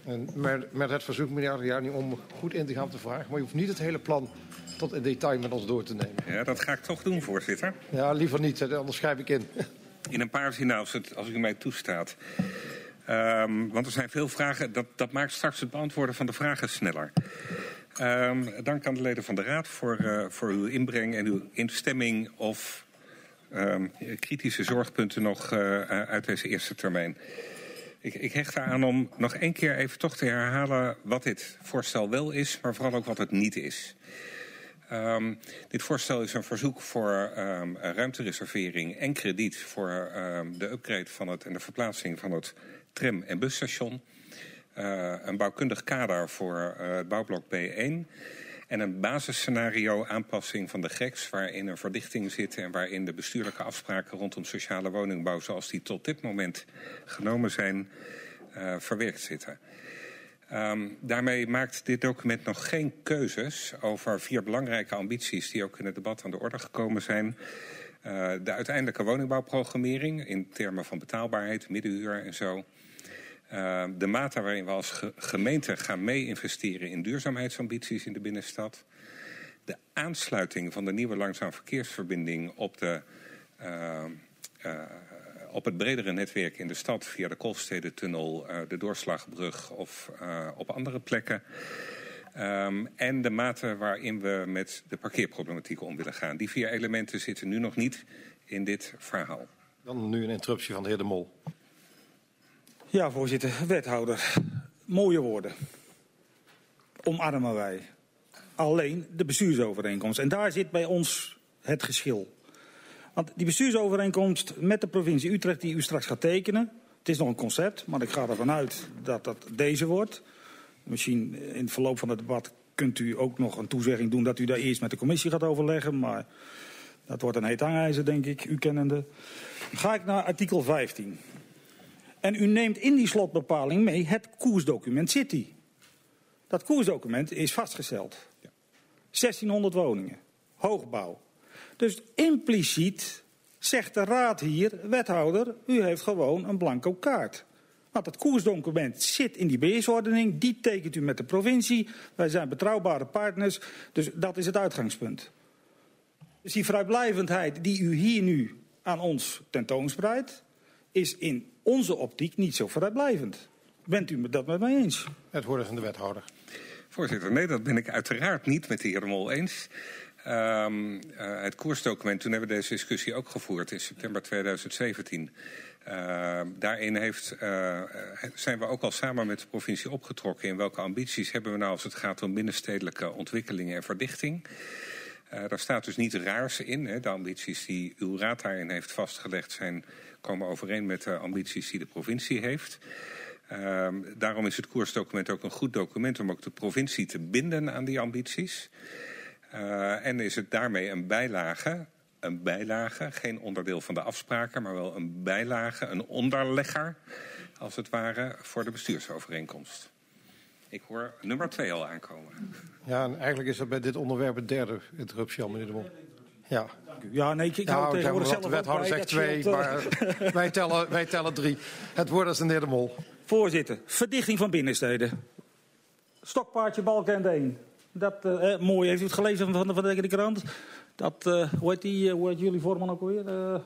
En met het verzoek, meneer Adriani, om goed in te gaan op de vraag. Maar je hoeft niet het hele plan tot in detail met ons door te nemen. Ja, dat ga ik toch doen, voorzitter. Ja, liever niet, anders schrijf ik in. In een paar zinnen, als u mij toestaat. Want er zijn veel vragen. Dat maakt straks het beantwoorden van de vragen sneller. Dank aan de leden van de Raad voor uw inbreng en uw instemming of kritische zorgpunten nog uit deze eerste termijn. Ik hecht eraan om nog één keer even toch te herhalen wat dit voorstel wel is, maar vooral ook wat het niet is. Dit voorstel is een verzoek voor ruimtereservering en krediet voor de upgrade van en de verplaatsing van het tram- en busstation. Een bouwkundig kader voor het bouwblok B1 en een basisscenario aanpassing van de GREX waarin een verdichting zit en waarin de bestuurlijke afspraken rondom sociale woningbouw zoals die tot dit moment genomen zijn verwerkt zitten. Daarmee maakt dit document nog geen keuzes over 4 belangrijke ambities die ook in het debat aan de orde gekomen zijn. De uiteindelijke woningbouwprogrammering in termen van betaalbaarheid, middenhuur en zo. De mate waarin we als gemeente gaan mee investeren in duurzaamheidsambities in de binnenstad. De aansluiting van de nieuwe langzaam verkeersverbinding op het bredere netwerk in de stad via de Kolfstedentunnel, de Doorslagbrug of op andere plekken. En de mate waarin we met de parkeerproblematiek om willen gaan. Die 4 elementen zitten nu nog niet in dit verhaal. Dan nu een interruptie van de heer De Mol. Ja, voorzitter, wethouder. Mooie woorden. Omarmen wij. Alleen de bestuursovereenkomst. En daar zit bij ons het geschil. Want die bestuursovereenkomst met de provincie Utrecht die u straks gaat tekenen. Het is nog een concept, maar ik ga ervan uit dat dat deze wordt. Misschien in het verloop van het debat kunt u ook nog een toezegging doen dat u daar eerst met de commissie gaat overleggen. Maar dat wordt een heet hangijzer, denk ik, u kennende. Dan ga ik naar artikel 15. En u neemt in die slotbepaling mee het koersdocument City. Dat koersdocument is vastgesteld. 1600 woningen. Hoogbouw. Dus impliciet zegt de raad hier, wethouder, u heeft gewoon een blanco kaart. Want het koersdocument zit in die beheersordening, die tekent u met de provincie. Wij zijn betrouwbare partners, dus dat is het uitgangspunt. Dus die vrijblijvendheid die u hier nu aan ons tentoonspreidt, is in onze optiek niet zo vrijblijvend. Bent u dat met mij eens? Het woord is aan de wethouder. Voorzitter, nee, dat ben ik uiteraard niet met de heer De Mol eens. Het koersdocument, toen hebben we deze discussie ook gevoerd in september 2017. Daarin zijn we ook al samen met de provincie opgetrokken in welke ambities hebben we nou als het gaat om binnenstedelijke ontwikkelingen en verdichting. Daar staat dus niet raars in. Hè. De ambities die uw raad daarin heeft vastgelegd komen overeen met de ambities die de provincie heeft. Daarom is het koersdocument ook een goed document om ook de provincie te binden aan die ambities. En is het daarmee een bijlage, geen onderdeel van de afspraken, maar wel een bijlage, een onderlegger, als het ware, voor de bestuursovereenkomst. Ik hoor nummer 2 al aankomen. Ja, en eigenlijk is dat bij dit onderwerp het derde interruptie al, meneer De Mol. Ja. Ja, nee, ik hou tegenwoordig zelf de wethouder zegt 2, maar wij tellen 3. Het woord is aan de heer De Mol. Voorzitter, verdichting van binnensteden. Stokpaardje Balkenende 1. Mooi, heeft u het gelezen van de krant? Hoe heet jullie voorman ook alweer?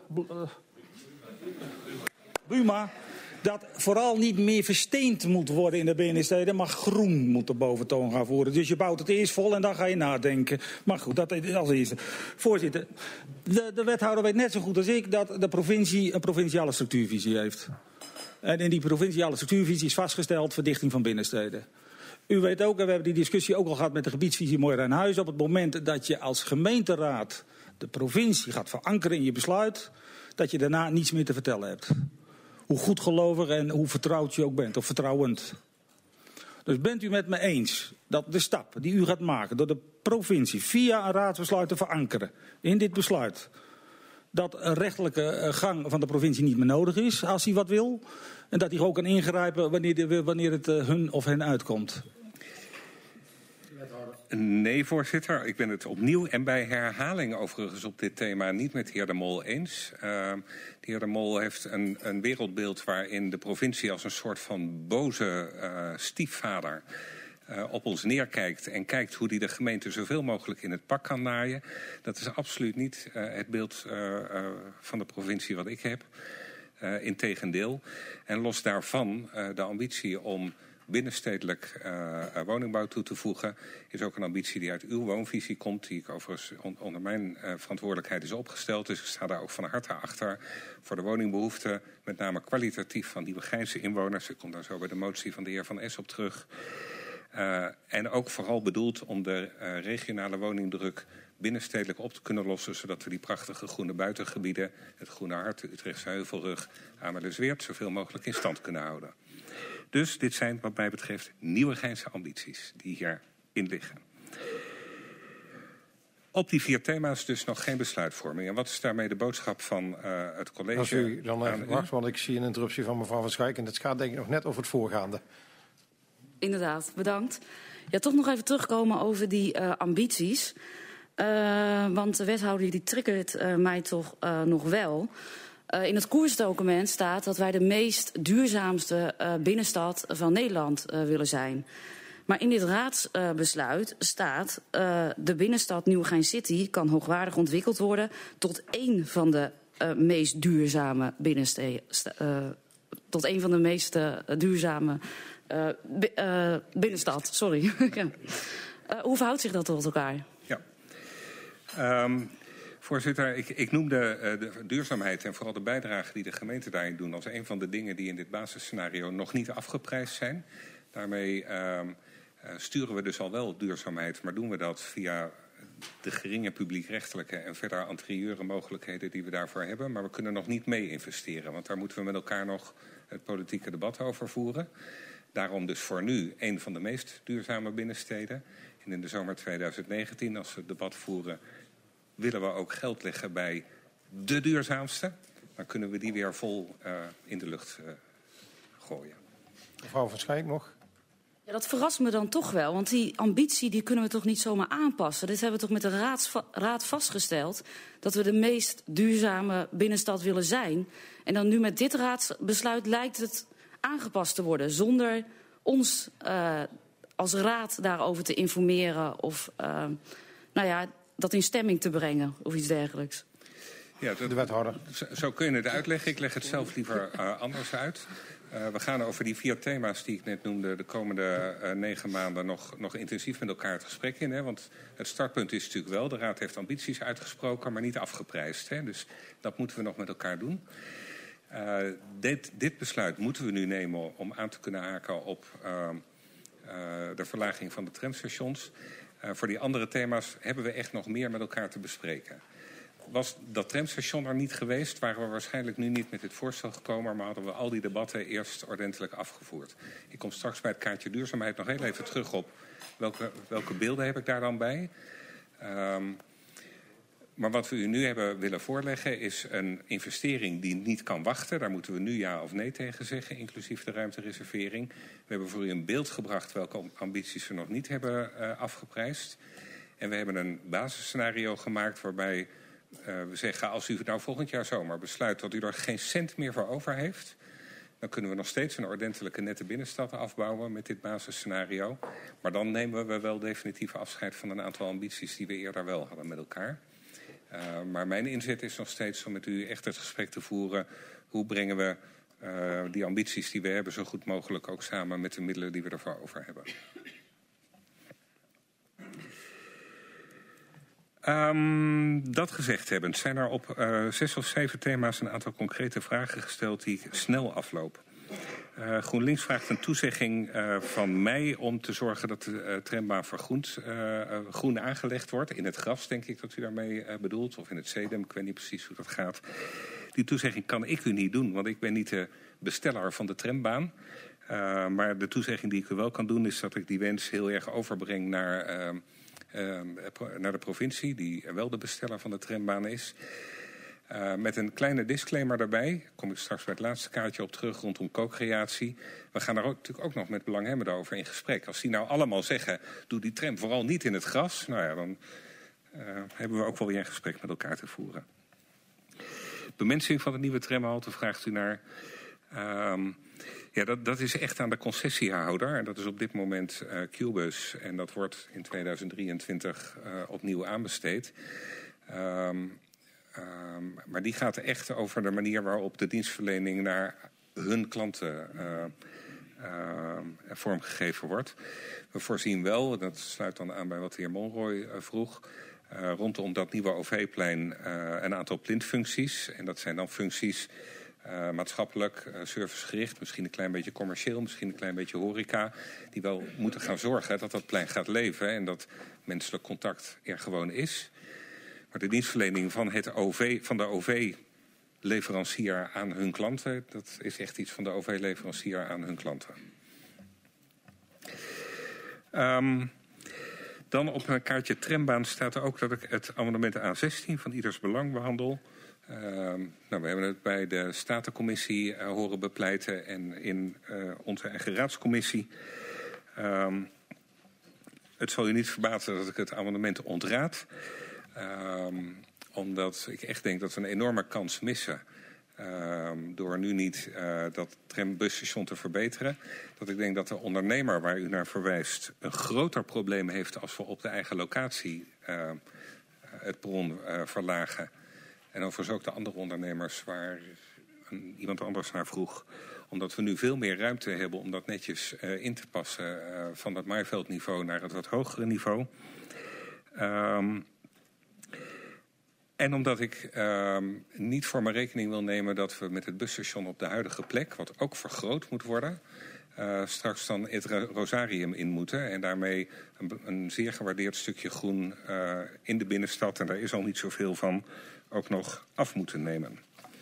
Buma. Dat vooral niet meer versteend moet worden in de binnensteden, maar groen moet de boventoon gaan voeren. Dus je bouwt het eerst vol en dan ga je nadenken. Maar goed, dat is als eerste. Voorzitter, de wethouder weet net zo goed als ik dat de provincie een provinciale structuurvisie heeft. En in die provinciale structuurvisie is vastgesteld verdichting van binnensteden. U weet ook, en we hebben die discussie ook al gehad met de gebiedsvisie Mooi Rijnhuizen, op het moment dat je als gemeenteraad de provincie gaat verankeren in je besluit, dat je daarna niets meer te vertellen hebt. Hoe goedgelovig en hoe vertrouwd je ook bent, of vertrouwend. Dus bent u met me eens dat de stap die u gaat maken door de provincie via een raadsbesluit te verankeren in dit besluit, dat een rechtelijke gang van de provincie niet meer nodig is als hij wat wil, en dat hij ook kan ingrijpen wanneer het hun of hen uitkomt? Wethouder. Nee, voorzitter. Ik ben het opnieuw en bij herhaling overigens op dit thema niet met de heer De Mol eens. De heer De Mol heeft een wereldbeeld waarin de provincie als een soort van boze stiefvader op ons neerkijkt en kijkt hoe hij de gemeente zoveel mogelijk in het pak kan naaien. Dat is absoluut niet het beeld van de provincie wat ik heb. Integendeel. En los daarvan de ambitie om binnenstedelijk woningbouw toe te voegen is ook een ambitie die uit uw woonvisie komt, die ik overigens onder mijn verantwoordelijkheid is opgesteld. Dus ik sta daar ook van harte achter voor de woningbehoeften, met name kwalitatief van Nieuwegeinse inwoners. Ik kom daar zo bij de motie van de heer Van Es op terug. En ook vooral bedoeld om de regionale woningdruk binnenstedelijk op te kunnen lossen, zodat we die prachtige groene buitengebieden, het Groene Hart, de Utrechtse Heuvelrug, Amelisweert, zoveel mogelijk in stand kunnen houden. Dus dit zijn wat mij betreft Nieuwegeinse ambities die hierin liggen. Op die 4 thema's dus nog geen besluitvorming. En wat is daarmee de boodschap van het college? Als u dan even wacht, want ik zie een interruptie van mevrouw Van Schaik en het gaat denk ik nog net over het voorgaande. Inderdaad, bedankt. Ja, toch nog even terugkomen over die ambities. Want de wethouder die triggert mij toch nog wel. In het koersdocument staat dat wij de meest duurzaamste binnenstad van Nederland willen zijn. Maar in dit raadsbesluit staat de binnenstad Nieuwegein City kan hoogwaardig ontwikkeld worden tot één van de meest duurzame duurzame binnenstad. Sorry. Ja. Hoe verhoudt zich dat tot elkaar? Ja. Voorzitter, ik noemde de duurzaamheid en vooral de bijdrage die de gemeenten daarin doen als een van de dingen die in dit basisscenario nog niet afgeprijsd zijn. Daarmee sturen we dus al wel duurzaamheid, maar doen we dat via de geringe publiekrechtelijke en verder anterieure mogelijkheden die we daarvoor hebben. Maar we kunnen nog niet mee investeren, want daar moeten we met elkaar nog het politieke debat over voeren. Daarom dus voor nu een van de meest duurzame binnensteden. En in de zomer 2019, als we het debat voeren, willen we ook geld leggen bij de duurzaamste. Dan kunnen we die weer vol in de lucht gooien. Mevrouw Van Schaik nog? Ja, dat verrast me dan toch wel, want die ambitie die kunnen we toch niet zomaar aanpassen. Dit hebben we toch met de raad vastgesteld, dat we de meest duurzame binnenstad willen zijn. En dan nu met dit raadsbesluit lijkt het aangepast te worden, zonder ons als raad daarover te informeren of dat in stemming te brengen of iets dergelijks. Ja, de wethouder. Zo kun je het uitleggen. Ik leg het zelf liever anders uit. We gaan over die 4 thema's die ik net noemde de komende 9 maanden nog intensief met elkaar het gesprek in. Hè? Want het startpunt is natuurlijk wel, de Raad heeft ambities uitgesproken, maar niet afgeprijsd. Hè? Dus dat moeten we nog met elkaar doen. Dit besluit moeten we nu nemen om aan te kunnen haken op de verlaging van de tramstations. Voor die andere thema's hebben we echt nog meer met elkaar te bespreken. Was dat tramstation er niet geweest, waren we waarschijnlijk nu niet met dit voorstel gekomen, maar hadden we al die debatten eerst ordentelijk afgevoerd. Ik kom straks bij het kaartje duurzaamheid nog heel even terug op welke beelden heb ik daar dan bij. Maar wat we u nu hebben willen voorleggen is een investering die niet kan wachten. Daar moeten we nu ja of nee tegen zeggen, inclusief de ruimtereservering. We hebben voor u een beeld gebracht welke ambities we nog niet hebben afgeprijsd. En we hebben een basisscenario gemaakt waarbij we zeggen, als u nou volgend jaar zomer besluit dat u er geen cent meer voor over heeft, dan kunnen we nog steeds een ordentelijke nette binnenstad afbouwen met dit basisscenario. Maar dan nemen we wel definitief afscheid van een aantal ambities die we eerder wel hadden met elkaar. Maar mijn inzet is nog steeds om met u echt het gesprek te voeren. Hoe brengen we die ambities die we hebben zo goed mogelijk ook samen met de middelen die we ervoor over hebben. Dat gezegd hebbend zijn er op 6 of 7 thema's een aantal concrete vragen gesteld die ik snel afloop. GroenLinks vraagt een toezegging van mij om te zorgen dat de trambaan vergroend groen aangelegd wordt. In het gras denk ik dat u daarmee bedoelt, of in het sedum, ik weet niet precies hoe dat gaat. Die toezegging kan ik u niet doen, want ik ben niet de besteller van de trambaan. Maar de toezegging die ik u wel kan doen is dat ik die wens heel erg overbreng naar de provincie, die wel de besteller van de trambaan is. Met een kleine disclaimer daarbij, daar kom ik straks bij het laatste kaartje op terug rondom co-creatie. We gaan daar natuurlijk ook nog met belanghebbenden over in gesprek. Als die nou allemaal zeggen, doe die tram vooral niet in het gras, nou ja, dan hebben we ook wel weer een gesprek met elkaar te voeren. Bemensing van de nieuwe tramhalte vraagt u naar. Ja, dat is echt aan de concessiehouder. En dat is op dit moment Qbus. En dat wordt in 2023 opnieuw aanbesteed. Maar die gaat echt over de manier waarop de dienstverlening naar hun klanten vormgegeven wordt. We voorzien wel, dat sluit dan aan bij wat de heer Monroy vroeg, rondom dat nieuwe OV-plein een aantal plintfuncties. En dat zijn dan functies maatschappelijk, servicegericht, misschien een klein beetje commercieel, misschien een klein beetje horeca, die wel moeten gaan zorgen dat dat plein gaat leven en dat menselijk contact er gewoon is. Maar de dienstverlening van de OV-leverancier aan hun klanten, dat is echt iets van de OV-leverancier aan hun klanten. Dan op een kaartje trambaan staat er ook dat ik het amendement A16 van Ieders Belang behandel. We hebben het bij de Statencommissie horen bepleiten en in onze eigen raadscommissie. Het zal u niet verbazen dat ik het amendement ontraad. Omdat ik echt denk dat we een enorme kans missen door nu niet dat trambusstation te verbeteren. Dat ik denk dat de ondernemer waar u naar verwijst een groter probleem heeft als we op de eigen locatie het perron verlagen. En overigens ook de andere ondernemers waar iemand anders naar vroeg. Omdat we nu veel meer ruimte hebben om dat netjes in te passen van dat maaiveldniveau naar het wat hogere niveau. En omdat ik niet voor mijn rekening wil nemen dat we met het busstation op de huidige plek, wat ook vergroot moet worden, straks dan het Rosarium in moeten. En daarmee een zeer gewaardeerd stukje groen in de binnenstad, en daar is al niet zoveel van, ook nog af moeten nemen.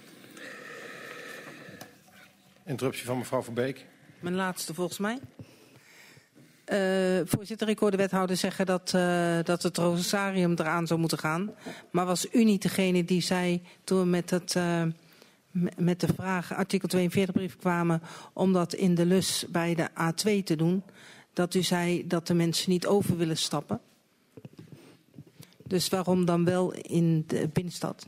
Interruptie van mevrouw Van Beek. Mijn laatste volgens mij. Voorzitter, ik hoor de wethouder zeggen dat het Rosarium eraan zou moeten gaan. Maar was u niet degene die zei, toen we met de vraag artikel 42 brief kwamen, om dat in de lus bij de A2 te doen, dat u zei dat de mensen niet over willen stappen? Dus waarom dan wel in de binnenstad?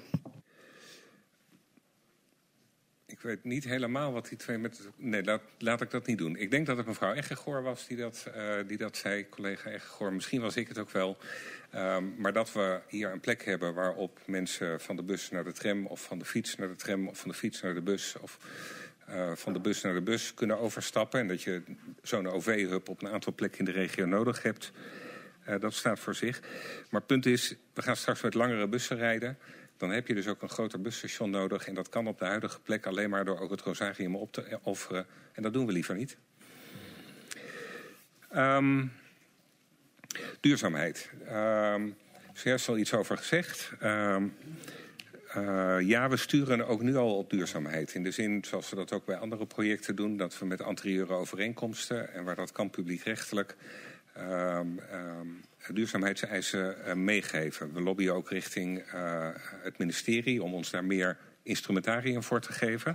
Ik weet niet helemaal wat die twee met... Nee, laat ik dat niet doen. Ik denk dat het mevrouw Eggegoor was die dat zei, collega Eggegoor. Misschien was ik het ook wel. Maar dat we hier een plek hebben waarop mensen van de bus naar de tram, of van de fiets naar de tram, of van de fiets naar de bus, of van de bus naar de bus kunnen overstappen. En dat je zo'n OV-hub op een aantal plekken in de regio nodig hebt. Dat staat voor zich. Maar het punt is, we gaan straks met langere bussen rijden. Dan heb je dus ook een groter busstation nodig. En dat kan op de huidige plek alleen maar door ook het Rosarium op te offeren. En dat doen we liever niet. Duurzaamheid. Er is al iets over gezegd. Ja, we sturen ook nu al op duurzaamheid. In de zin, zoals we dat ook bij andere projecten doen, dat we met anterieure overeenkomsten, en waar dat kan publiekrechtelijk, duurzaamheidseisen meegeven. We lobbyen ook richting het ministerie om ons daar meer instrumentarium voor te geven.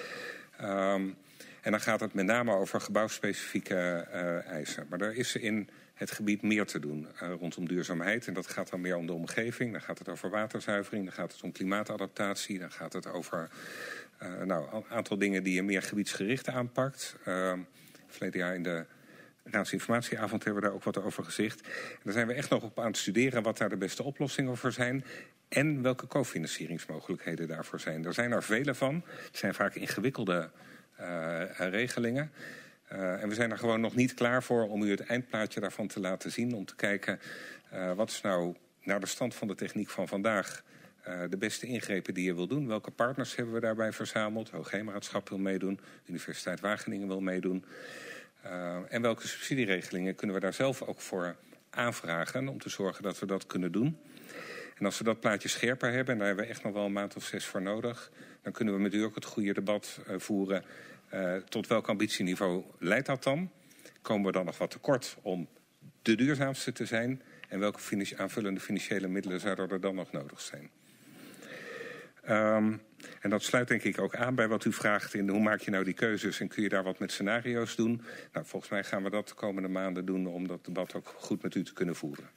En dan gaat het met name over gebouwspecifieke eisen. Maar er is in het gebied meer te doen rondom duurzaamheid. En dat gaat dan meer om de omgeving. Dan gaat het over waterzuivering, dan gaat het om klimaatadaptatie. Dan gaat het over een aantal dingen die je meer gebiedsgericht aanpakt. Verleden jaar in de Raadsinformatieavond hebben we daar ook wat over gezegd. En daar zijn we echt nog op aan het studeren wat daar de beste oplossingen voor zijn. En welke cofinancieringsmogelijkheden daarvoor zijn. Er zijn er vele van. Het zijn vaak ingewikkelde regelingen. En we zijn er gewoon nog niet klaar voor om u het eindplaatje daarvan te laten zien. Om te kijken wat is nou naar de stand van de techniek van vandaag de beste ingrepen die je wil doen. Welke partners hebben we daarbij verzameld? Hoogheemraadschap wil meedoen. Universiteit Wageningen wil meedoen. En welke subsidieregelingen kunnen we daar zelf ook voor aanvragen om te zorgen dat we dat kunnen doen. En als we dat plaatje scherper hebben, en daar hebben we echt nog wel een maand of 6 voor nodig, dan kunnen we met u ook het goede debat voeren. Tot welk ambitieniveau leidt dat dan? Komen we dan nog wat tekort om de duurzaamste te zijn? En welke aanvullende financiële middelen zouden er dan nog nodig zijn? En dat sluit denk ik ook aan bij wat u vraagt in hoe maak je nou die keuzes en kun je daar wat met scenario's doen. Nou, volgens mij gaan we dat de komende maanden doen om dat debat ook goed met u te kunnen voeren.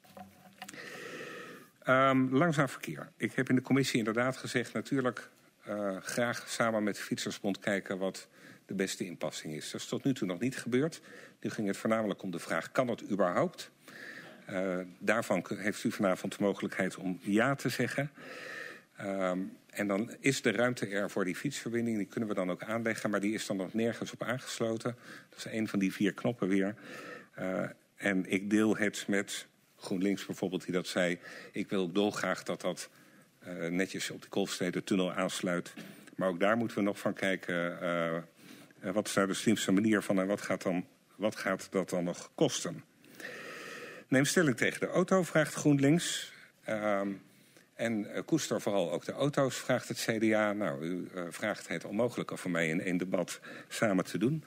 Langzaam verkeer. Ik heb in de commissie inderdaad gezegd, natuurlijk graag samen met de Fietsersbond kijken wat de beste inpassing is. Dat is tot nu toe nog niet gebeurd. Nu ging het voornamelijk om de vraag, kan het überhaupt? Daarvan heeft u vanavond de mogelijkheid om ja te zeggen. En dan is de ruimte er voor die fietsverbinding. Die kunnen we dan ook aanleggen, maar die is dan nog nergens op aangesloten. Dat is een van die 4 knoppen weer. En ik deel het met GroenLinks bijvoorbeeld, die dat zei. Ik wil ook dolgraag dat dat netjes op de Kolfstede-tunnel aansluit. Maar ook daar moeten we nog van kijken. Wat is daar de slimste manier van en wat gaat dat dan nog kosten? Neem stelling tegen de auto, vraagt GroenLinks. En koester vooral ook de auto's, vraagt het CDA. Nou, u vraagt het onmogelijke voor mij in 1 debat samen te doen.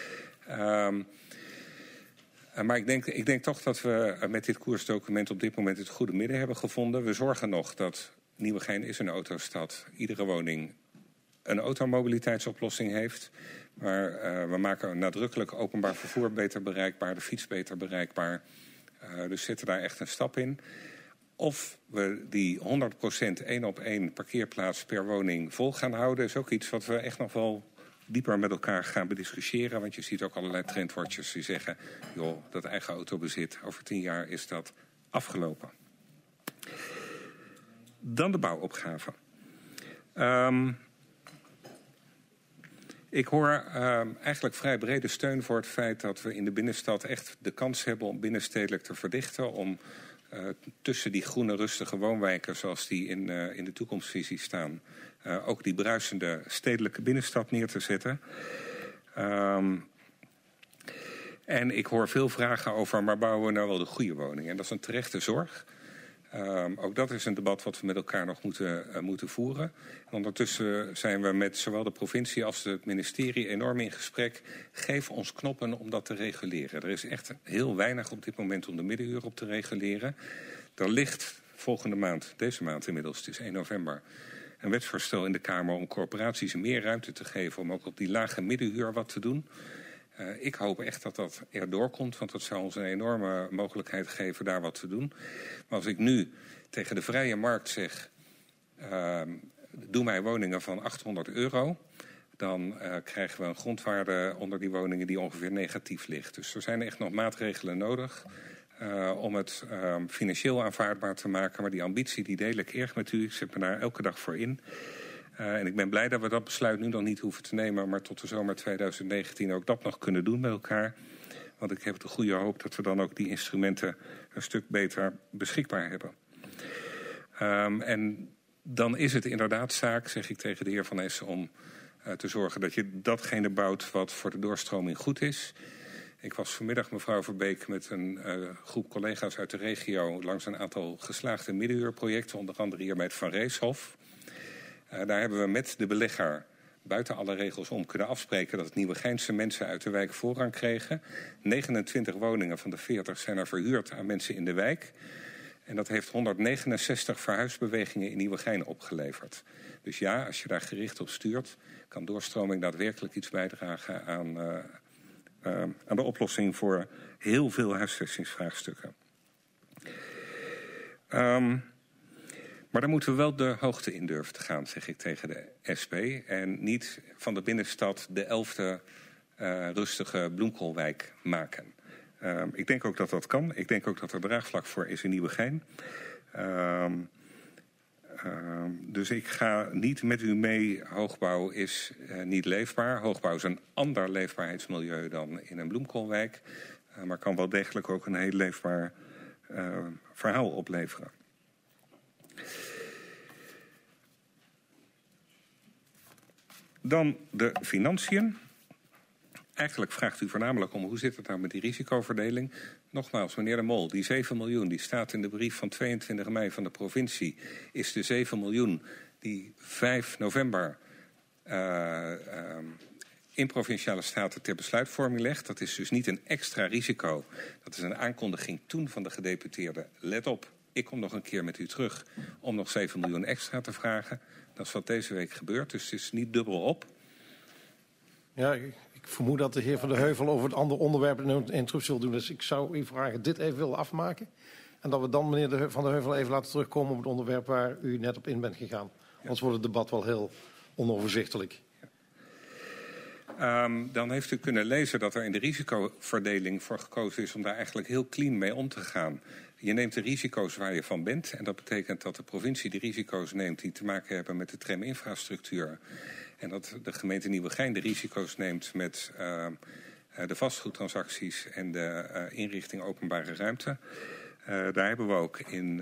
Maar ik denk toch dat we met dit koersdocument op dit moment het goede midden hebben gevonden. We zorgen nog dat Nieuwegein is een autostad. Iedere woning een automobiliteitsoplossing heeft. Maar we maken nadrukkelijk openbaar vervoer beter bereikbaar, de fiets beter bereikbaar. Dus zitten daar echt een stap in. Of we die 100% 1-op-1 parkeerplaats per woning vol gaan houden, is ook iets wat we echt nog wel dieper met elkaar gaan bediscussiëren. Want je ziet ook allerlei trendwatchers die zeggen, joh, dat eigen autobezit, over 10 jaar is dat afgelopen. Dan de bouwopgave. Ik hoor eigenlijk vrij brede steun voor het feit dat we in de binnenstad echt de kans hebben om binnenstedelijk te verdichten. Om tussen die groene rustige woonwijken zoals die in de toekomstvisie staan, ook die bruisende stedelijke binnenstad neer te zetten. En ik hoor veel vragen over, maar bouwen we nou wel de goede woningen? En dat is een terechte zorg. Ook dat is een debat wat we met elkaar nog moeten voeren. En ondertussen zijn we met zowel de provincie als het ministerie enorm in gesprek. Geef ons knoppen om dat te reguleren. Er is echt heel weinig op dit moment om de middenuur op te reguleren. Er ligt volgende maand, deze maand inmiddels, het is 1 november... een wetsvoorstel in de Kamer om corporaties meer ruimte te geven om ook op die lage middenhuur wat te doen. Ik hoop echt dat dat erdoor komt, want dat zou ons een enorme mogelijkheid geven daar wat te doen. Maar als ik nu tegen de vrije markt zeg, doe mij woningen van €800, dan krijgen we een grondwaarde onder die woningen die ongeveer negatief ligt. Dus er zijn echt nog maatregelen nodig om het financieel aanvaardbaar te maken. Maar die ambitie die deel ik erg met u. Ik zet me daar elke dag voor in. En ik ben blij dat we dat besluit nu nog niet hoeven te nemen, maar tot de zomer 2019 ook dat nog kunnen doen met elkaar. Want ik heb de goede hoop dat we dan ook die instrumenten een stuk beter beschikbaar hebben. En dan is het inderdaad zaak, zeg ik tegen de heer Van Essen, om te zorgen dat je datgene bouwt wat voor de doorstroming goed is. Ik was vanmiddag, mevrouw Verbeek, met een groep collega's uit de regio langs een aantal geslaagde middenhuurprojecten, onder andere hier bij het Van Reeshof. Daar hebben we met de belegger buiten alle regels om kunnen afspreken dat het Nieuwegeinse mensen uit de wijk voorrang kregen. 29 woningen van de 40 zijn er verhuurd aan mensen in de wijk. En dat heeft 169 verhuisbewegingen in Nieuwegein opgeleverd. Dus ja, als je daar gericht op stuurt, kan doorstroming daadwerkelijk iets bijdragen aan de oplossing voor heel veel huisvestingsvraagstukken. Maar dan moeten we wel de hoogte in durven te gaan, zeg ik tegen de SP. En niet van de binnenstad de 11e rustige bloemkoolwijk maken. Ik denk ook dat dat kan. Ik denk ook dat er draagvlak voor is in Nieuwegein. Dus ik ga niet met u mee. Hoogbouw is niet leefbaar. Hoogbouw is een ander leefbaarheidsmilieu dan in een bloemkoolwijk. Maar kan wel degelijk ook een heel leefbaar verhaal opleveren. Dan de financiën. Eigenlijk vraagt u voornamelijk om hoe zit het nou met die risicoverdeling. Nogmaals, meneer De Mol, die 7 miljoen die staat in de brief van 22 mei van de provincie... is de 7 miljoen die 5 november in Provinciale Staten ter besluitvorming legt. Dat is dus niet een extra risico. Dat is een aankondiging toen van de gedeputeerde. Let op, ik kom nog een keer met u terug om nog 7 miljoen extra te vragen. Dat is wat deze week gebeurt, dus het is niet dubbel op. Ja, ik vermoed dat de heer Van der Heuvel over het andere onderwerp een interruptie wil doen. Dus ik zou u vragen dit even willen afmaken. En dat we dan meneer Van der Heuvel even laten terugkomen op het onderwerp waar u net op in bent gegaan. Anders wordt het debat wel heel onoverzichtelijk. Dan heeft u kunnen lezen dat er in de risicoverdeling voor gekozen is om daar eigenlijk heel clean mee om te gaan. Je neemt de risico's waar je van bent. En dat betekent dat de provincie de risico's neemt die te maken hebben met de traminfrastructuur. En dat de gemeente Nieuwegein de risico's neemt met de vastgoedtransacties en de inrichting openbare ruimte. Daar hebben we ook in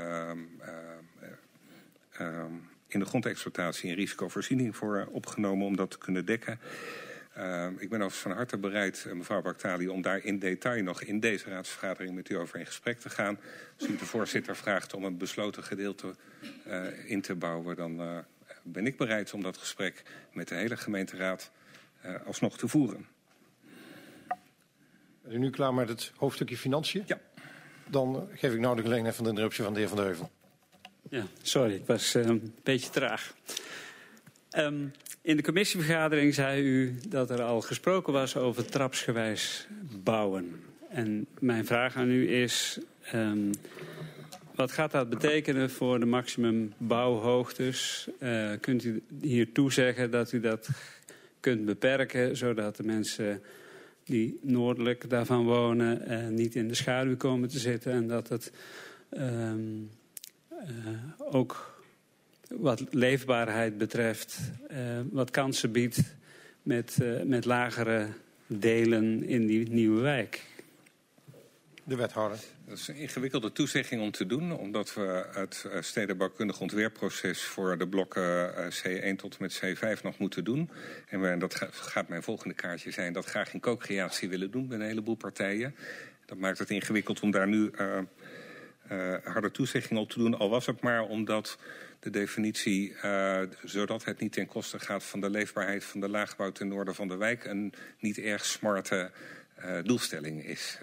de grondexploitatie een risicovoorziening voor opgenomen om dat te kunnen dekken. Ik ben overigens van harte bereid, mevrouw Baktali, om daar in detail nog in deze raadsvergadering met u over in gesprek te gaan. Als u de voorzitter vraagt om een besloten gedeelte in te bouwen, dan ben ik bereid om dat gesprek met de hele gemeenteraad alsnog te voeren. Bent u nu klaar met het hoofdstukje financiën? Ja. Dan geef ik nou de gelegenheid van de interruptie van de heer Van der Heuvel. Ja, sorry, ik was een beetje traag. In de commissievergadering zei u dat er al gesproken was over trapsgewijs bouwen. En mijn vraag aan u is, wat gaat dat betekenen voor de maximum bouwhoogtes? Kunt u hier toezeggen dat u dat kunt beperken, zodat de mensen die noordelijk daarvan wonen niet in de schaduw komen te zitten en dat het ook wat leefbaarheid betreft wat kansen biedt met lagere delen in die nieuwe wijk? De wethouder. Dat is een ingewikkelde toezegging om te doen, omdat we het stedenbouwkundig ontwerpproces voor de blokken C1 tot en met C5 nog moeten doen. En dat gaat mijn volgende kaartje zijn, dat graag in co-creatie willen doen met een heleboel partijen. Dat maakt het ingewikkeld om daar nu harde toezegging op te doen, al was het maar omdat de definitie, zodat het niet ten koste gaat van de leefbaarheid van de laagbouw ten noorden van de wijk, een niet erg smarte doelstelling is.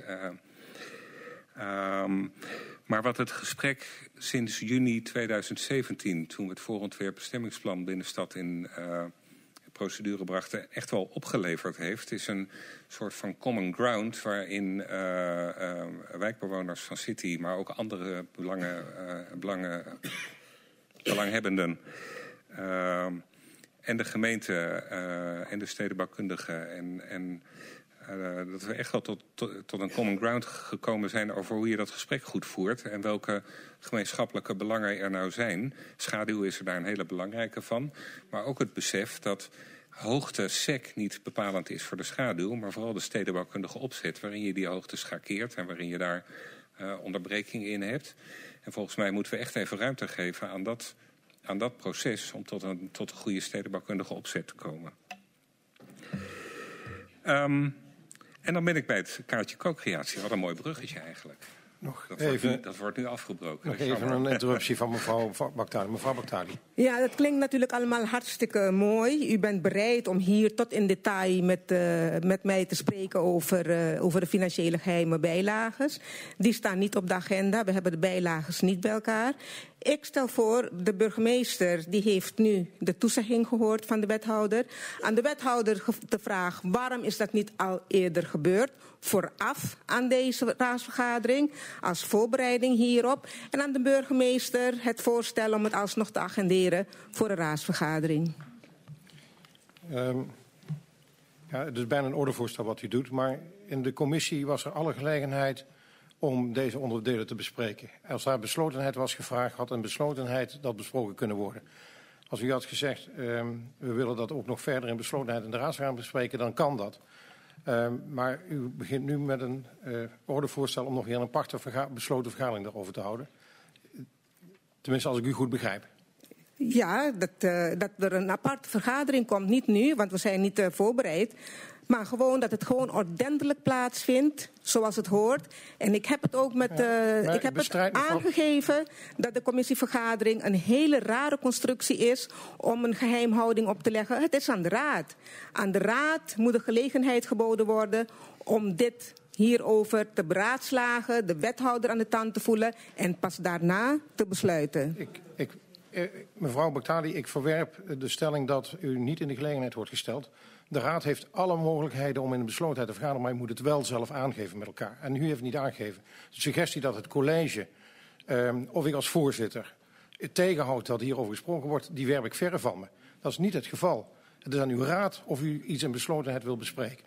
Maar wat het gesprek sinds juni 2017, toen we het voorontwerp bestemmingsplan binnenstad in procedure brachten, echt wel opgeleverd heeft, is een soort van common ground waarin wijkbewoners van City, maar ook andere belanghebbenden en de gemeente en de stedenbouwkundigen en dat we echt wel tot een common ground gekomen zijn over hoe je dat gesprek goed voert en welke gemeenschappelijke belangen er nou zijn. Schaduw is er daar een hele belangrijke van. Maar ook het besef dat hoogte SEC niet bepalend is voor de schaduw, maar vooral de stedenbouwkundige opzet waarin je die hoogte schakeert en waarin je daar onderbrekingen in hebt. En volgens mij moeten we echt even ruimte geven aan dat proces om tot een goede stedenbouwkundige opzet te komen. En dan ben ik bij het kaartje co-creatie. Wat een mooi bruggetje eigenlijk. Dat wordt nu afgebroken. Nog even een interruptie van mevrouw Baktali. Mevrouw Baktali. Ja, dat klinkt natuurlijk allemaal hartstikke mooi. U bent bereid om hier tot in detail met mij te spreken over de financiële geheime bijlages. Die staan niet op de agenda. We hebben de bijlages niet bij elkaar. Ik stel voor, de burgemeester die heeft nu de toezegging gehoord van de wethouder. Aan de wethouder de vraag, waarom is dat niet al eerder gebeurd? Vooraf aan deze raadsvergadering, als voorbereiding hierop. En aan de burgemeester het voorstel om het alsnog te agenderen voor de raadsvergadering. Ja, het is bijna een ordevoorstel wat u doet, maar in de commissie was er alle gelegenheid om deze onderdelen te bespreken. Als daar beslotenheid was gevraagd, had een beslotenheid dat besproken kunnen worden. Als u had gezegd, we willen dat ook nog verder in beslotenheid in de raadsvergadering bespreken, dan kan dat. Maar u begint nu met een ordevoorstel om nog weer een aparte besloten vergadering daarover te houden. Tenminste, als ik u goed begrijp. Ja, dat er een aparte vergadering komt. Niet nu, want we zijn niet voorbereid. Maar gewoon dat het gewoon ordentelijk plaatsvindt, zoals het hoort. En ik heb het ook ik heb het aangegeven dat de commissievergadering een hele rare constructie is om een geheimhouding op te leggen. Het is aan de raad. Aan de raad moet de gelegenheid geboden worden om dit hierover te beraadslagen, de wethouder aan de tand te voelen en pas daarna te besluiten. Mevrouw Baktali, ik verwerp de stelling dat u niet in de gelegenheid wordt gesteld. De Raad heeft alle mogelijkheden om in een beslotenheid te vergaderen, maar u moet het wel zelf aangeven met elkaar. En u heeft het niet aangegeven. De suggestie dat het college, of ik als voorzitter, het tegenhoudt dat hierover gesproken wordt, die werp ik verre van me. Dat is niet het geval. Het is aan uw Raad of u iets in beslotenheid wil bespreken.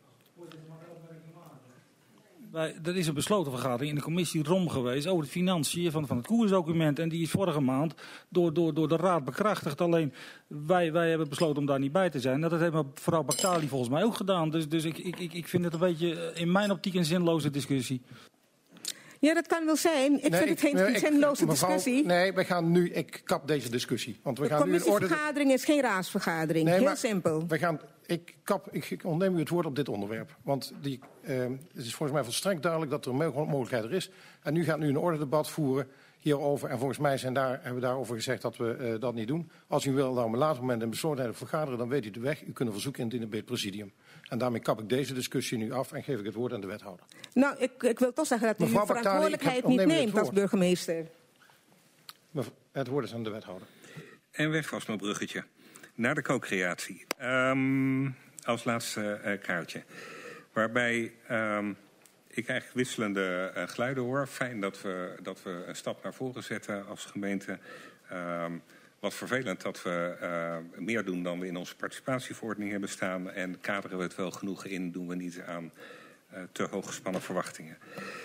Er is een besloten vergadering in de commissie ROM geweest over de financiën van het koersdocument. En die is vorige maand door de Raad bekrachtigd. Alleen wij hebben besloten om daar niet bij te zijn. Dat heeft mevrouw Baktali volgens mij ook gedaan. Dus ik vind het een beetje in mijn optiek een zinloze discussie. Ja, dat kan wel zijn. Ik vind het geen zinloze discussie. Nee, we gaan nu... Ik kap deze discussie. Want we gaan commissievergadering is geen raadsvergadering. Nee, heel simpel. Ik ontneem u het woord op dit onderwerp. Want het is volgens mij volstrekt duidelijk dat er een mogelijkheid er is. En nu gaat een ordedebat voeren hierover. En volgens mij hebben we daarover gezegd dat we dat niet doen. Als u wil op een later moment een beslotenheid vergaderen, dan weet u de weg. U kunt een verzoek indienen bij het presidium. En daarmee kap ik deze discussie nu af en geef ik het woord aan de wethouder. Nou, ik wil toch zeggen dat u uw verantwoordelijkheid niet neemt als burgemeester. Het woord is aan de wethouder. En weg was mijn bruggetje. Naar de co-creatie. Als laatste kaartje. Waarbij ik eigenlijk wisselende geluiden hoor. Fijn dat we een stap naar voren zetten als gemeente. Wat vervelend dat we meer doen dan we in onze participatieverordening hebben staan. En kaderen we het wel genoeg in, doen we niet aan te hooggespannen verwachtingen.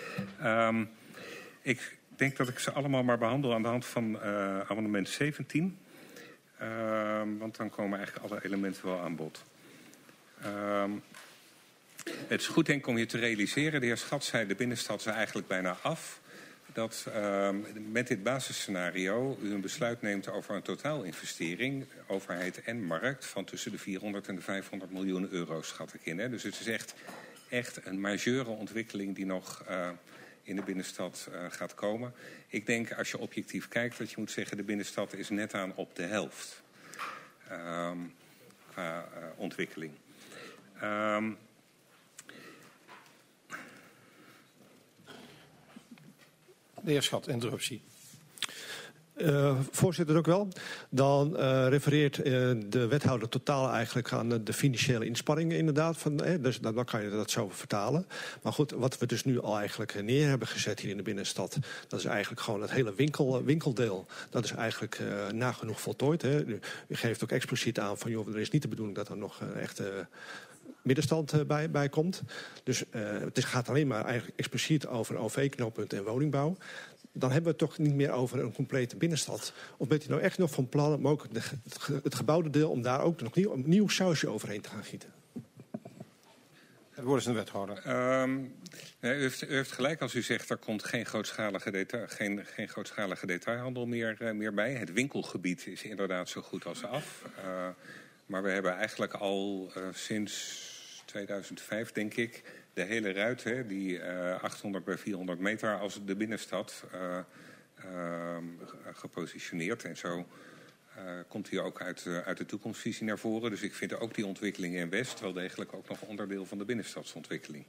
Ik denk dat ik ze allemaal maar behandel aan de hand van amendement 17. Want dan komen eigenlijk alle elementen wel aan bod. Het is goed denk ik om je te realiseren. De heer Schat zei de binnenstad is eigenlijk bijna af. Dat met dit basisscenario u een besluit neemt over een totaalinvestering, overheid en markt, van tussen de 400 en de 500 miljoen euro schat ik in. Hè? Dus het is echt een majeure ontwikkeling die nog in de binnenstad gaat komen. Ik denk als je objectief kijkt dat je moet zeggen de binnenstad is net aan op de helft qua ontwikkeling. De heer Schat, interruptie. Voorzitter, ook wel. Dan refereert de wethouder totaal eigenlijk aan de financiële inspanningen inderdaad. Dus dan kan je dat zo vertalen. Maar goed, wat we dus nu al eigenlijk neer hebben gezet hier in de binnenstad, dat is eigenlijk gewoon het hele winkeldeel. Dat is eigenlijk nagenoeg voltooid. Hè. U geeft ook expliciet aan van joh, er is niet de bedoeling dat er nog echt middenstand bij komt. Dus het gaat alleen maar eigenlijk expliciet over OV-knooppunten en woningbouw. Dan hebben we het toch niet meer over een complete binnenstad. Of bent u nou echt nog van plan om ook het gebouwde deel, om daar ook nog een nieuw sausje overheen te gaan gieten? Het woord is aan de wethouder. U heeft gelijk als u zegt er komt geen grootschalige detailhandel meer bij. Het winkelgebied is inderdaad zo goed als af. Maar we hebben eigenlijk al sinds 2005 denk ik de hele ruit, die 800 bij 400 meter als de binnenstad gepositioneerd. En zo komt hij ook uit de toekomstvisie naar voren. Dus ik vind ook die ontwikkeling in West wel degelijk ook nog onderdeel van de binnenstadsontwikkeling.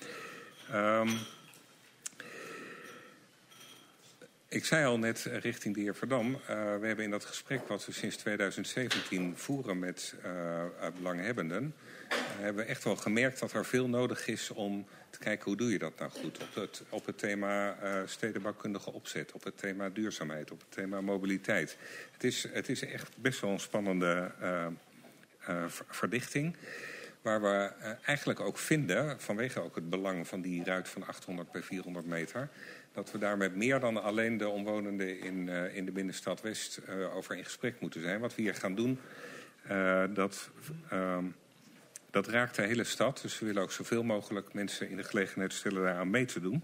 Ik zei al net richting de heer Verdam, we hebben in dat gesprek wat we sinds 2017 voeren met belanghebbenden, hebben we echt wel gemerkt dat er veel nodig is om te kijken hoe doe je dat nou goed. Op het thema stedenbouwkundige opzet, op het thema duurzaamheid, op het thema mobiliteit. Het is echt best wel een spannende verdichting. Waar we eigenlijk ook vinden, vanwege ook het belang van die ruit van 800 bij 400 meter, dat we daar met meer dan alleen de omwonenden in de binnenstad West over in gesprek moeten zijn. Wat we hier gaan doen, dat raakt de hele stad. Dus we willen ook zoveel mogelijk mensen in de gelegenheid stellen daaraan mee te doen.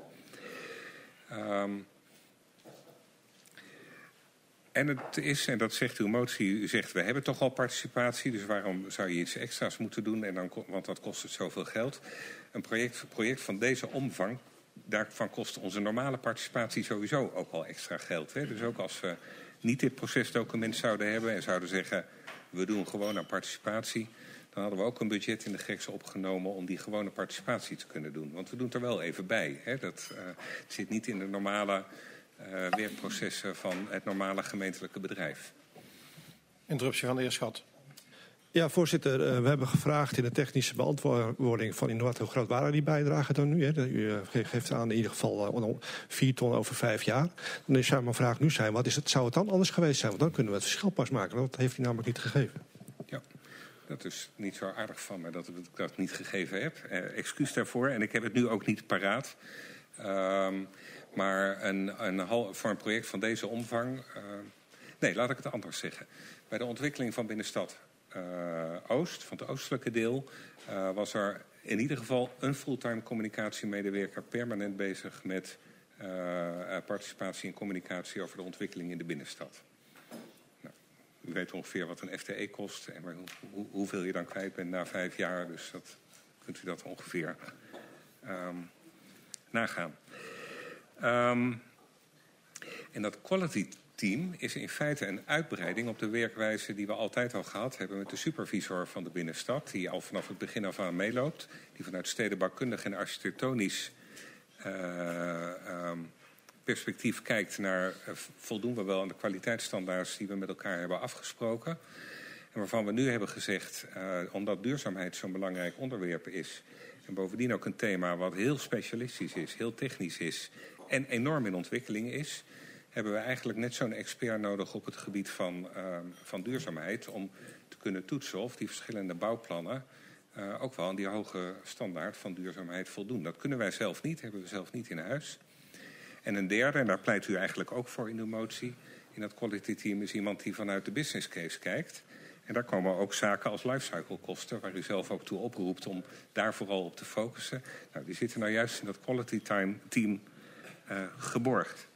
En het is, en dat zegt uw motie, u zegt we hebben toch al participatie, dus waarom zou je iets extra's moeten doen, want dat kost het zoveel geld. Een project van deze omvang, daarvan kost onze normale participatie sowieso ook al extra geld. Hè? Dus ook als we niet dit procesdocument zouden hebben en zouden zeggen we doen gewoon aan participatie, dan hadden we ook een budget in de GEX opgenomen om die gewone participatie te kunnen doen. Want we doen het er wel even bij. Hè? Dat zit niet in de normale werkprocessen van het normale gemeentelijke bedrijf. Interruptie van de heer Schat. Ja, voorzitter. We hebben gevraagd in de technische beantwoording van inderdaad hoe groot waren die bijdragen dan nu. Hè? U geeft aan in ieder geval 4 ton over 5 jaar. Dan zou mijn vraag nu zijn, zou het dan anders geweest zijn? Want dan kunnen we het verschil pas maken. Dat heeft u namelijk niet gegeven. Ja, dat is niet zo aardig van me dat ik dat niet gegeven heb. Excuus daarvoor. En ik heb het nu ook niet paraat. Maar voor een project van deze omvang... nee, laat ik het anders zeggen. Bij de ontwikkeling van Binnenstad Oost, van het oostelijke deel... was er in ieder geval een fulltime communicatiemedewerker... permanent bezig met participatie en communicatie... over de ontwikkeling in de binnenstad. Nou, u weet ongeveer wat een FTE kost... en hoeveel je dan kwijt bent na 5 jaar. Dus kunt u dat ongeveer nagaan. En dat quality team is in feite een uitbreiding op de werkwijze die we altijd al gehad hebben met de supervisor van de binnenstad, die al vanaf het begin af aan meeloopt, die vanuit stedenbouwkundig en architectonisch perspectief kijkt naar voldoen we wel aan de kwaliteitsstandaards die we met elkaar hebben afgesproken. En waarvan we nu hebben gezegd, omdat duurzaamheid zo'n belangrijk onderwerp is, en bovendien ook een thema wat heel specialistisch is, heel technisch is en enorm in ontwikkeling is, hebben we eigenlijk net zo'n expert nodig op het gebied van duurzaamheid om te kunnen toetsen of die verschillende bouwplannen ook wel aan die hoge standaard van duurzaamheid voldoen. Dat kunnen wij zelf niet, hebben we zelf niet in huis. En een derde, en daar pleit u eigenlijk ook voor in uw motie, in dat quality team is iemand die vanuit de business case kijkt. En daar komen ook zaken als lifecycle kosten, waar u zelf ook toe oproept om daar vooral op te focussen. Nou, die zitten nou juist in dat quality team geborgd.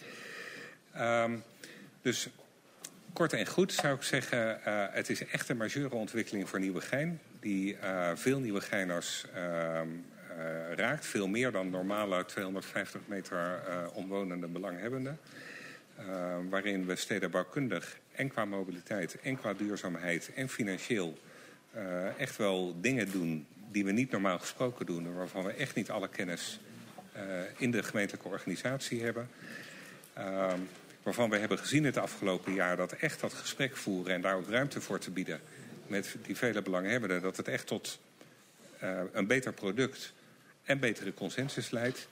Dus kort en goed zou ik zeggen, het is echt een majeure ontwikkeling voor Nieuwegein. Die veel Nieuwegeiners raakt. Veel meer dan normale 250 meter omwonende belanghebbenden. Waarin we stedenbouwkundig en qua mobiliteit en qua duurzaamheid en financieel echt wel dingen doen die we niet normaal gesproken doen. Waarvan we echt niet alle kennis in de gemeentelijke organisatie hebben. Waarvan we hebben gezien het afgelopen jaar dat echt dat gesprek voeren en daar ook ruimte voor te bieden met die vele belanghebbenden, dat het echt tot een beter product en betere consensus leidt.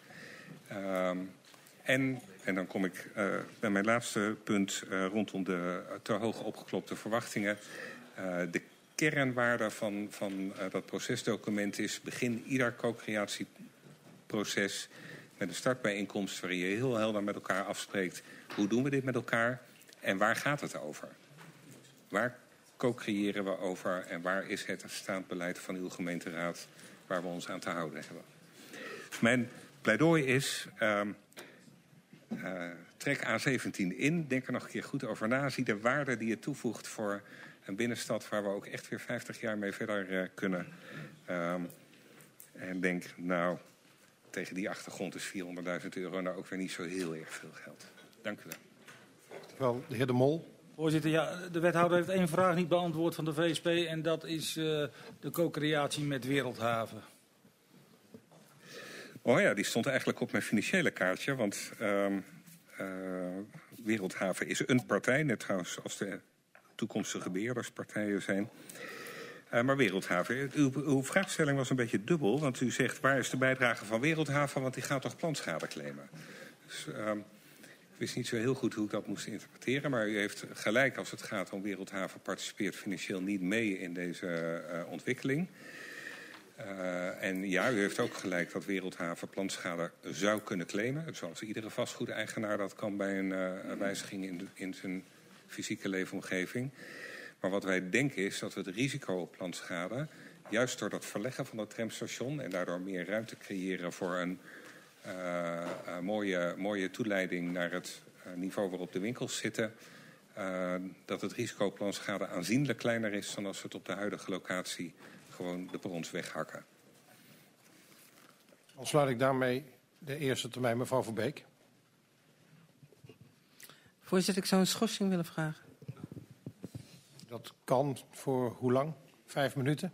En dan kom ik bij mijn laatste punt rondom de te hoog opgeklopte verwachtingen. De kernwaarde van dat procesdocument is begin ieder co-creatieproces met een startbijeenkomst waarin je heel helder met elkaar afspreekt hoe doen we dit met elkaar en waar gaat het over? Waar co-creëren we over en waar is het staand beleid van uw gemeenteraad waar we ons aan te houden hebben? Mijn pleidooi is, trek A17 in, denk er nog een keer goed over na, zie de waarde die het toevoegt voor een binnenstad waar we ook echt weer 50 jaar mee verder kunnen. En denk, nou, tegen die achtergrond is €400.000 nou ook weer niet zo heel erg veel geld. Dank u wel. Wel, de heer De Mol. Voorzitter, ja, de wethouder heeft 1 vraag niet beantwoord van de VSP en dat is de co-creatie met Wereldhaven. Oh ja, die stond eigenlijk op mijn financiële kaartje, want Wereldhaven is een partij, net trouwens als de toekomstige beheerderspartijen zijn. Maar Wereldhaven, uw vraagstelling was een beetje dubbel, want u zegt waar is de bijdrage van Wereldhaven, want die gaat toch plantschade claimen. Dus ik wist niet zo heel goed hoe ik dat moest interpreteren, maar u heeft gelijk als het gaat om Wereldhaven participeert financieel niet mee in deze ontwikkeling. En ja, u heeft ook gelijk dat Wereldhaven plantschade zou kunnen claimen, zoals iedere vastgoedeigenaar dat kan bij een wijziging in zijn fysieke leefomgeving. Maar wat wij denken is dat we het risico op plantschade, juist door dat verleggen van het tramstation en daardoor meer ruimte creëren voor een mooie toeleiding naar het niveau waarop de winkels zitten, dat het risico op plantschade aanzienlijk kleiner is dan als we het op de huidige locatie gewoon de brons weghakken. Dan sluit ik daarmee de eerste termijn mevrouw Verbeek. Voorzitter, ik zou een schorsing willen vragen. Dat kan voor hoe lang? 5 minuten?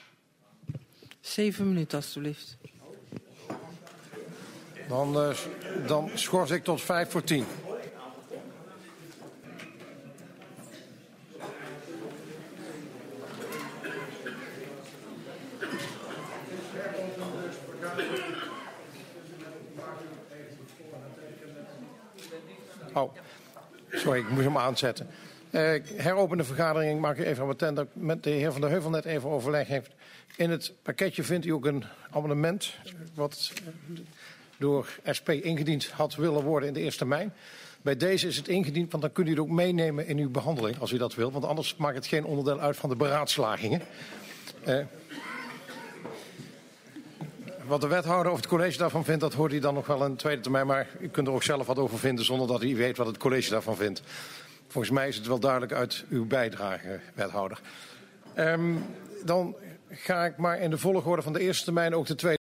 7 minuten, alstublieft. Dan schors ik tot 5 voor 10. Oh, sorry, ik moest hem aanzetten. Heropende vergadering maak ik even attent dat met de heer Van der Heuvel net even overleg heeft. In het pakketje vindt u ook een amendement wat door SP ingediend had willen worden in de eerste termijn. Bij deze is het ingediend, want dan kunt u het ook meenemen in uw behandeling als u dat wilt. Want anders maakt het geen onderdeel uit van de beraadslagingen. Wat de wethouder of het college daarvan vindt, dat hoort hij dan nog wel in de tweede termijn. Maar u kunt er ook zelf wat over vinden zonder dat u weet wat het college daarvan vindt. Volgens mij is het wel duidelijk uit uw bijdrage, wethouder. Dan ga ik maar in de volgorde van de eerste termijn ook de tweede.